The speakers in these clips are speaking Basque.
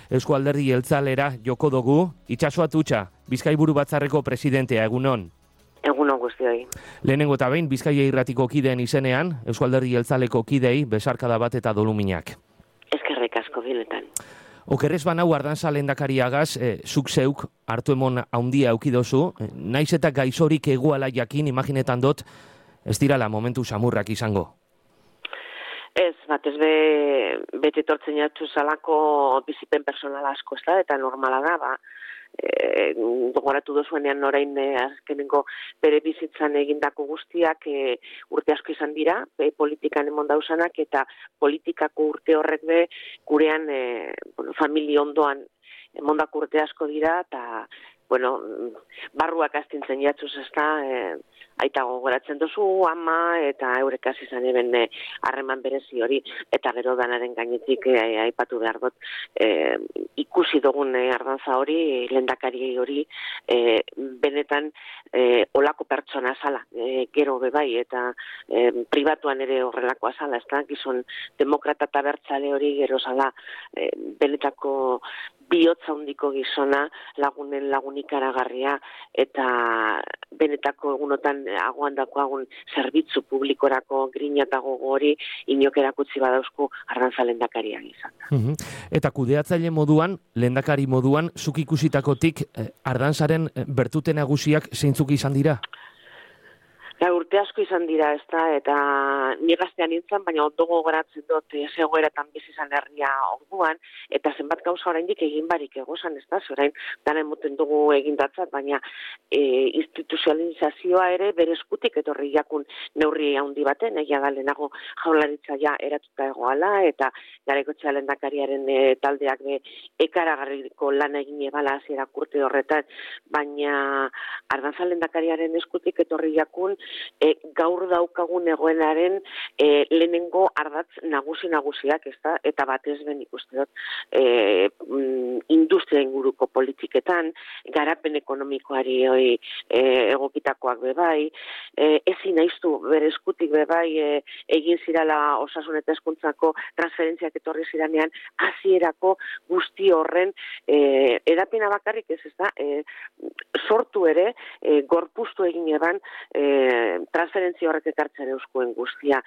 Eusko Alderdi Jeltzalera joko dugu. Itxaso Atutxa, Bizkaiburu Batzarreko presidentea, egunon. Egunon guztioi. Lehenengo eta behin, Bizkaia Irratiko kideen izenean, Eusko Alderdi Jeltzaleko kidei besarkada bat eta doluminak. Eskerrik asko biletan. Okerrez banau Ardanza lehendakariagaz, zuk zeuk hartu emon haundia eukidozu, naiz eta gaizorik eguala jakin, imaginetan dut, ez dirala momentu samurrak izango. Ez, batez beti etortzen jatzu zalako bizipen personal asko, ez da, eta normala da, gogoratu dozuenean orain azkenengo bere bizitzan egindako guztiak urte asko izan dira, politikan emon dausanak, eta politikako urte horrek gurean familia ondoan emondako urte asko dira, eta barruak astintzen jatzuz ez da, aita gogoratzen duzu, ama, eta eurekaz izan eben harreman berezi hori, eta gero danaren gainetik aipatu behar dut, ikusi dugun Ardanza hori, lehendakari hori, benetan olako pertsona zala, gero bebai, eta pribatuan ere horrelakoa zala, ez da, gizon demokrata eta bertzale hori gero zala, benetako bihotza handiko gizona, lagunik aragarria, eta benetako egunotan agoandako agun zerbitzu publikorako grina eta gogo hori inok erakutsi badauzku Ardanza lehendakariak izan. Eta kudeatzaile moduan, lehendakari moduan, zuk ikusitakotik Ardanzaren bertute nagusiak zeintzuk izan dira? Urte asko izan dira, ez da, eta ni gaztean nintzen, baina ondo gogoratzen dut zegoeratan bizi izan herria orduan, eta zenbat gauza oraindik egin barik egozan, ez da, orain dana emoten dugu egindatzat, baina instituzionalizazioa ere bere eskutik etorri jakun neurri handi baten, egia da lehenago jaurlaritza ja eratuta egoala, eta Garaikoetxea lehendakariaren taldeak ekaragarriko lan egin ebala hasierak urte horretan, baina Ardanza lehendakariaren eskutik etorri jakun gaur daukagun egoenaren lehenengo ardatz nagusiak, ez da, eta batez ben ikuste dut industria inguruko politiketan, garapen ekonomikoari egokitakoak bebai, ezin naiztu bere eskutik bebai egin zirala osasun eta hezkuntzako transferentziak etorri ziranean hasierako guzti horren edapena bakarrik ez da, sortu ere gorpuztu egin eban transferentzia horrek ekartzen euskuen guztia.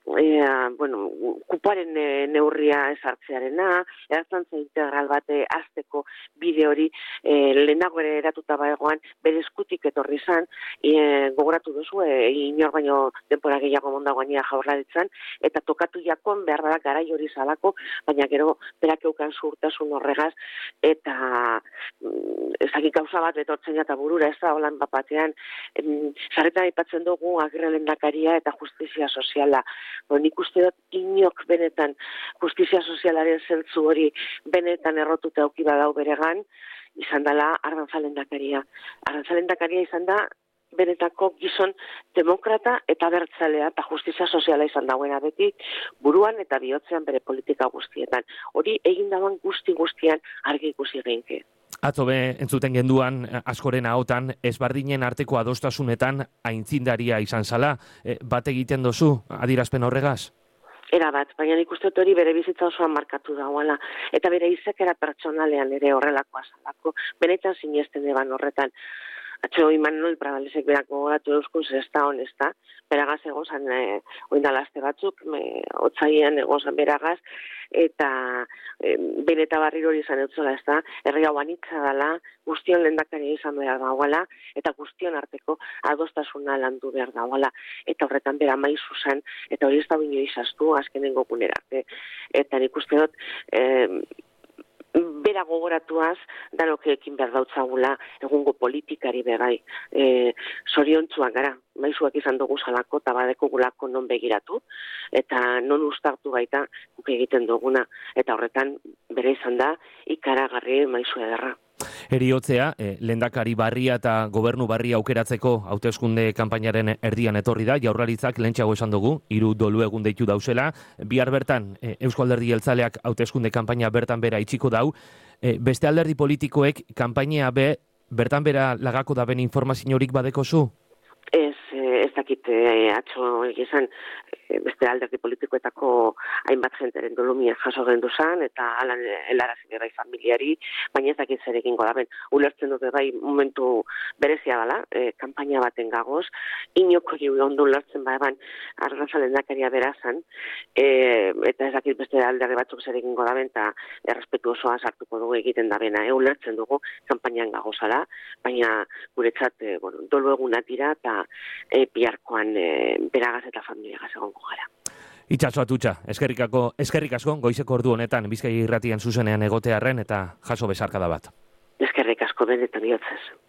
Kuparen neurria ezartzearena, erantza integral bate azteko bide hori lehenago ere eratuta baegoan bere eskutik etorri izan, gogoratu duzu, inor baino denbora gehiago mondagoania jaurlaritzan, eta tokatu jakon behar da garai hori zalako, baina gero berak eukan zuurtasun horregaz, eta ezagik gauza bat betortzen eta burura, ez da, holan bapatean, sarretan aipatzen dugu Agirre lehendakaria eta justizia soziala. Nik uste dut inok benetan justizia sozialaren zentzu hori benetan errotuta auki badau beregan, izan dela Ardanza lehendakaria. Ardanza lehendakaria izan da benetako gizon demokrata eta bertzalea eta justizia soziala izan dauena beti buruan eta bihotzean bere politika guztietan. Hori egin dagoen guztian argi ikusi geinke. Atzo entzuten genduan askoren ahotan ezberdinen arteko adostasunetan aintzindaria izan zala. Bat egiten dozu adierazpen horregaz? Era bat, baina nik uste hori bere bizitza osoan markatu dagoela. Eta bere izekera pertsonalean ere horrelakoa zalako. Benetan sinesten eban horretan. Atxo Imanol Pradalesek berak gogoratu euskun zesta honesta, beragaz egozan oindalazte batzuk, otzaian egozan beragaz, eta beneta barriro hori izan eutzola, ez da, herri hau anitza dela, guztion lehendakari izan behar dagoela, eta guztion arteko adostasuna landu behar dagoela, eta horretan bera maizu zen, eta hori ez da bino izaztu azkenengo gunera. Eta nik uste dut, bera gogoratuaz, danok ekin behar dautzagula egungo politikari begai. Zoriontzuak gara, maizuak izan dugu zalako, eta badeko gulako non begiratu, eta non ustartu baita guk egiten duguna. Eta horretan bere izan da, ikaragarri maizu ederra. Heriotzea, lehendakari barria eta gobernu barria aukeratzeko hauteskunde kanpainaren erdian etorri da, Jaurlaritzak lehentxeago esan dugu, 3 dolu egun deitu dauzela, bihar bertan Eusko Alderdi Jeltzaleak hauteskunde kanpaina bertan bera itxiko dau, beste alderdi politikoek kanpainea bertan bera lagako daben informaziorik badekozu? Ez dakit atzo egizan, beste alderdi politikoetako hainbat jenteren dolumia jaso gendu zan, eta alan helarazi bai familiari, baina ez dakit zer egingo da ben. Ulertzen dute bai momentu berezia dela, kanpaina baten gagoz, inoko ondo ulertzen eban Ardanza lehendakaria berazan, eta ez dakit beste alderdi batzuk zer egingo da ben, eta errespetu osoa sartuko dugu egiten da bena, ulertzen dugu kanpainan gagozala, baina guretzat, dolu egunat dira, eta biharkoan beragaz eta familiagaz egongo gara. Itxaso Atutxa, eskerrik asko, goizeko ordu honetan, Bizkaia Irratian zuzenean egotearren eta jaso besarkada bat. Eskerrik asko benetan bihotz.